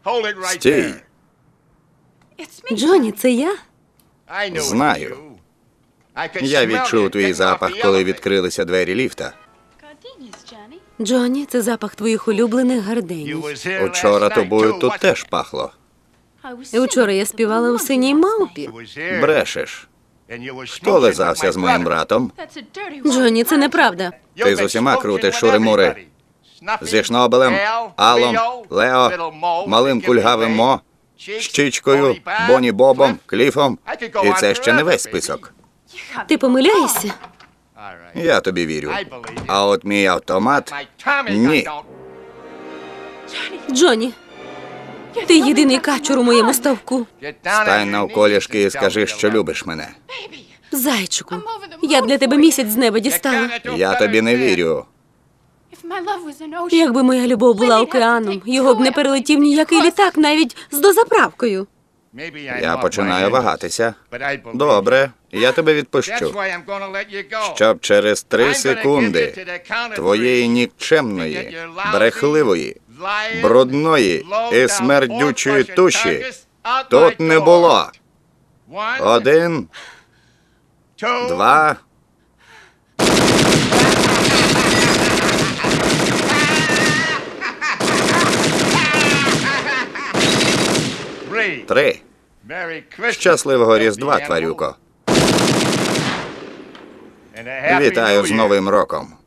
Стій. Джонні, це я? Знаю. Я відчув твій запах, коли відкрилися двері ліфта. Джонні, це запах твоїх улюблених гарденій. Учора тобою тут теж пахло. І вчора я співала у синій мавпі. Брешеш. Хто лизався з моїм братом? Джонні, це неправда. Ти з усіма крутиш шури-мури. Зі Шнобелем, Алом, Лео, малим кульгавим Мо, Щічкою, Бонні Бобом, Кліфом. І це ще не весь список. Ти помиляєшся? Я тобі вірю. А от мій автомат – ні. Джонні, ти єдиний качур у моєму ставку. Стань навколішки і скажи, що любиш мене. Зайчику, я б для тебе місяць з неба дістала. Я тобі не вірю. Якби моя любов була океаном, його б не перелетів ніякий літак, навіть з дозаправкою. Я починаю вагатися. Добре, я тебе відпущу. Щоб через 3 секунди твоєї нікчемної, брехливої, брудної і смердючої туші тут не було. 1, 2... Три. Щасливого Різдва, тварюко. Вітаю з Новим роком.